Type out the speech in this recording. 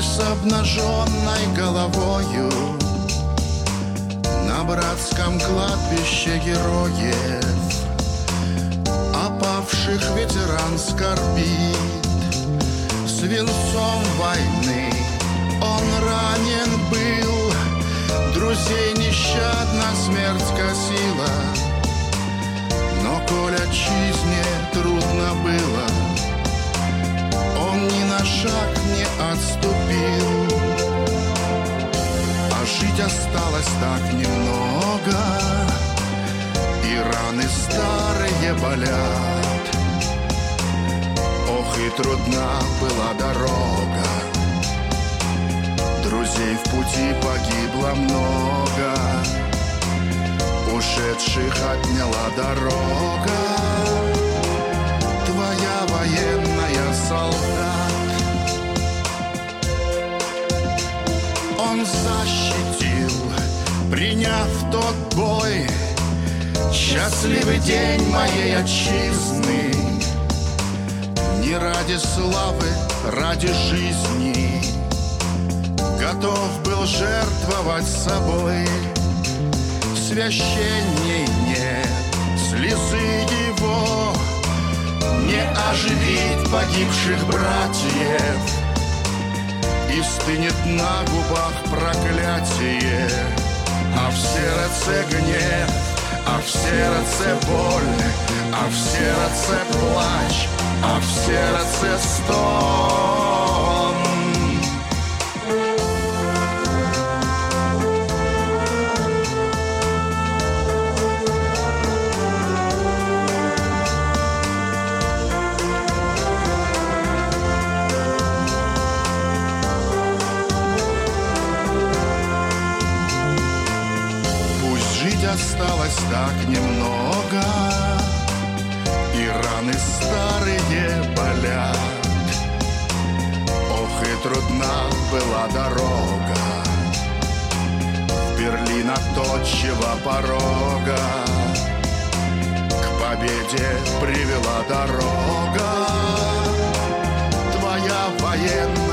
с обнаженной головою на братском кладбище героев опавших ветеран скорбит. Свинцом войны он ранен был, друзей нещадно смерть косила. Но коль отчизне трудно было, он ни на шаг не отступил. А жить осталось так немного, и раны старые болят. Ох, и трудна была дорога, друзей в пути погибло много, ушедших отняла дорога. Твоя военная, солдат. Он защитил, приняв тот бой, счастливый день моей отчизны. Не ради славы, ради жизни готов был жертвовать собой. Священней нет слезы его, не оживить погибших братьев, и стынет на губах проклятие. А в сердце гнев, а в сердце боль, а в сердце плач, а в сердце стон. Осталось так немного, и раны старые болят. Ох, и трудна была дорога в Берлин от отчего порога. К победе привела дорога, твоя военная